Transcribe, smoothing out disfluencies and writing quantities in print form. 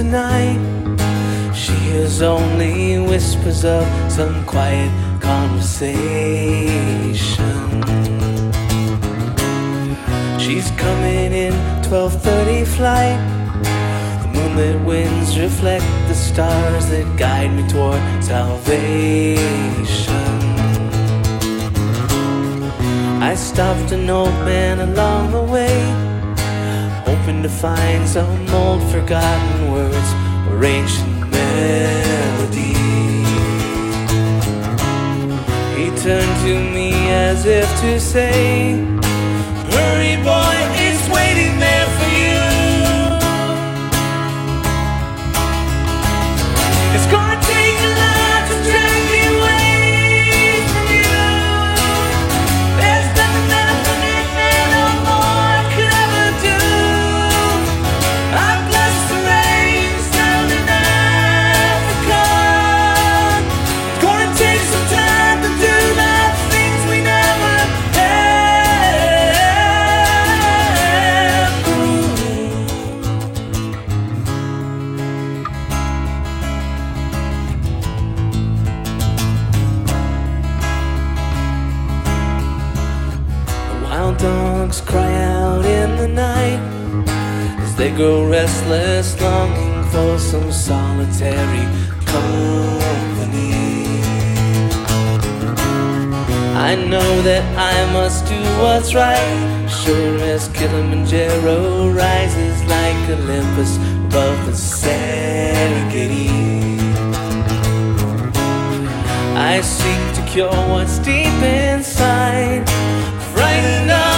night. She hears only whispers of some quiet conversation. She's coming in 12:30 flight. The moonlit winds reflect the stars that guide me toward salvation. I stopped an old man along the way, hoping to find some old forgotten words or ancient melody. He turned to me as if to say, "Hurry, boy, it's waiting there for you. It's gonna take a lot to drag me away from you. There's nothing that a hundred men or more could ever do. I've blessed the rains down in Africa. It's gonna take some time to do the things we never had." Wild dogs cry out in the night as they grow restless, longing for some solitary company. I know that I must do what's right, sure as Kilimanjaro rises like Olympus above the Serengeti. I seek to cure what's deep inside, frightened of